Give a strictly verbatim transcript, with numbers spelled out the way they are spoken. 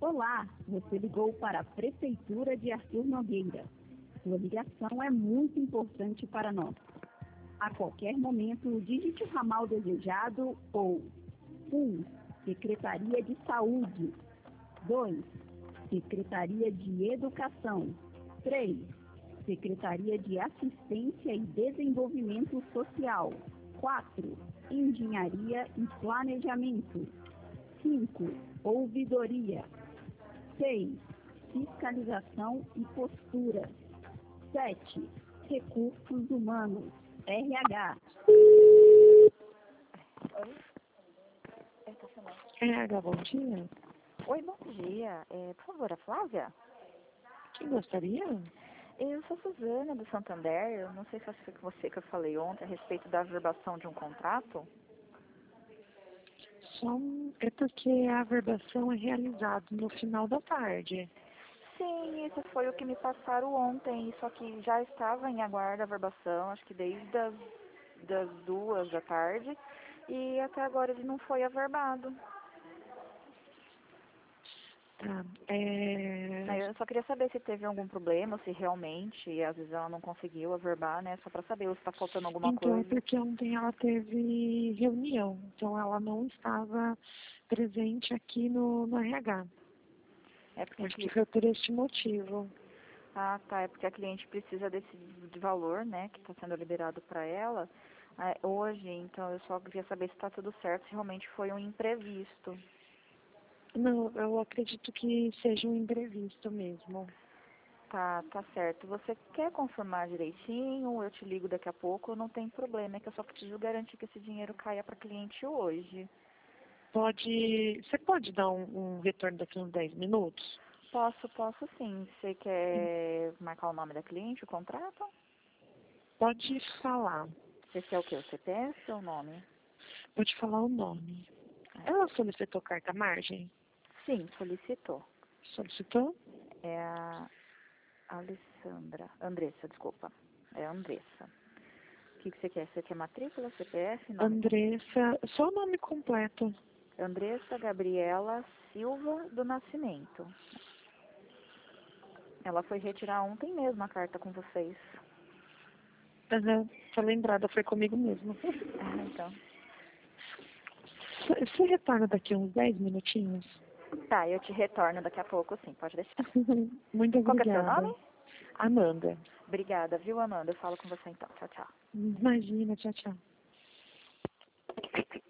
Olá, você ligou para a Prefeitura de Artur Nogueira. Sua ligação é muito importante para nós. A qualquer momento, digite o ramal desejado ou um. Secretaria de Saúde. dois. Secretaria de Educação. três. Secretaria de Assistência e Desenvolvimento Social. quatro. Engenharia e Planejamento. cinco. Ouvidoria. seis. Fiscalização e postura. sete. Recursos Humanos. R H. Oi? É, tá chamando. R H, bom dia. Oi, bom dia. É, por favor, a Flávia? Quem gostaria? Eu sou Suzana, do Santander. Eu não sei se foi com você que eu falei ontem a respeito da averbação de um contrato. Só um- é porque a averbação é realizada no final da tarde. Sim, isso foi o que me passaram ontem, só que já estava em aguardo a averbação, acho que desde as das duas da tarde, e até agora ele não foi averbado. Tá. É... Aí eu só queria saber se teve algum problema, se realmente, às vezes ela não conseguiu averbar, né? Só pra saber se está faltando alguma Então, é coisa. porque ontem ela teve reunião, então ela não estava presente aqui no, no R H. É porque Acho aqui... que foi por este motivo. Ah, tá. É porque a cliente precisa desse de valor, né? Que está sendo liberado para ela ah, hoje. Então eu só queria saber se está tudo certo, se realmente foi um imprevisto. Não, eu acredito que seja um imprevisto mesmo. Tá, tá certo. Você quer confirmar direitinho? Eu te ligo daqui a pouco. Não tem problema. É que eu só preciso garantir que esse dinheiro caia para cliente hoje. Pode... Você pode dar um, um retorno daqui a uns dez minutos? Posso, posso sim. Você quer marcar o nome da cliente, o contrato? Pode falar. Você quer o quê? O C P F ou o nome? Pode falar o nome. Ela solicitou carta margem? Sim, solicitou. Solicitou? É a Alessandra. Andressa, desculpa. É a Andressa. O que, que você quer? Você quer matrícula, C P F, nome? Andressa, só o nome completo. Andressa Gabriela Silva do Nascimento. Ela foi retirar ontem mesmo a carta com vocês. Aham, tá lembrada, foi comigo mesmo. Ah, então. Você retorna daqui a uns dez minutinhos? Tá, eu te retorno daqui a pouco, sim, pode deixar. Muito Qual que é o seu obrigada. nome? Amanda. Obrigada, viu, Amanda? Eu falo com você então. Tchau, tchau. Imagina, tchau, tchau.